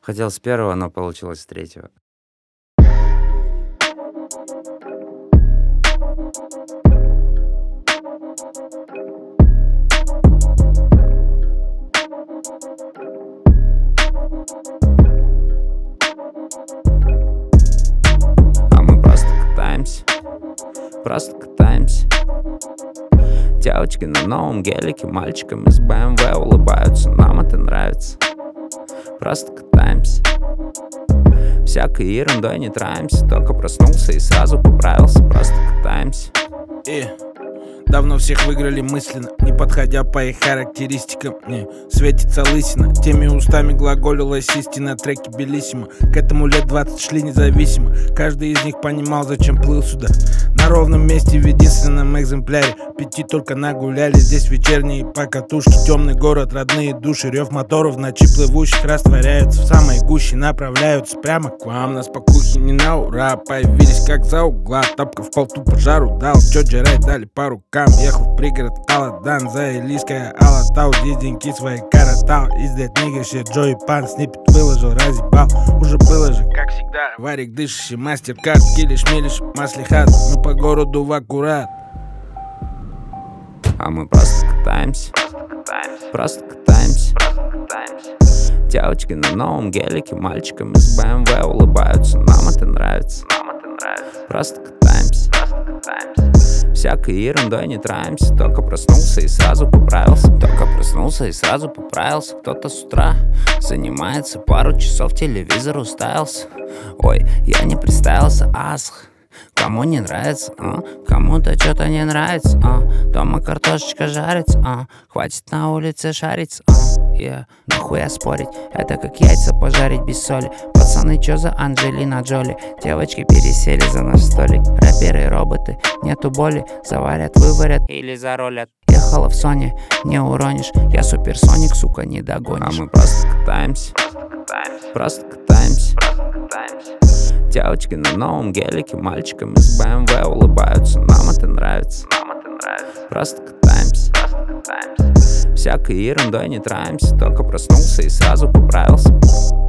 Хотел с первого, но получилось с третьего. А мы просто катаемся, просто катаемся. Девочки на новом гелике, мальчикам из BMW улыбаются. Нам это нравится. Просто катаемся, всякой ерундой не траемся. Только проснулся и сразу поправился. Просто катаемся. Давно всех выиграли мысленно, не подходя по их характеристикам. Не светится лысина, теми устами глаголилась истина. Треки белиссимо, к этому лет 20 шли независимо. Каждый из них понимал, зачем плыл сюда. На ровном месте в единственном экземпляре. Пяти только нагуляли, здесь вечерние покатушки. Темный город, родные души, рев моторов в ночи плывущих растворяются в самой гуще, направляются прямо к вам. На спокухе не на ура, появились как за угла. Тапка в пол тупо жару дал, Джоджи Рай дали по рукам. Ехал в пригород Аладан, заилийская Алатау. Здесь деньги свои коротал, издать нигерши Джои Пан. Сниппет выложил, разъебал, уже было же как всегда. Варик дышащий, мастер-карт, килиш, милиш, маслихат. Мы по городу в аккурат. А мы просто катаемся, просто катаемся. Девочки на новом гелике, мальчикам из BMW улыбаются. Нам это нравится. Просто катаемся, всякой ерундой не траемся. Только проснулся и сразу поправился. Кто-то с утра занимается, пару часов телевизор уставился. Ой, я не представился, асх. Кому не нравится, кому-то что-то не нравится, дома картошечка жарится, хватит на улице шариться, нахуя спорить, это как яйца пожарить без соли. Пацаны, чё за Анджелина Джоли? Девочки пересели за наш столик. Рэперы, роботы, нету боли. Заварят, выварят или заролят. Ехала в Соне, не уронишь. Я суперсоник, сука, не догонишь. А мы просто катаемся, просто катаемся. Девочки на новом гелике, мальчикам из BMW улыбаются. Нам это нравится. Просто катаемся, всякой ерундой не траемся. Только проснулся и сразу поправился.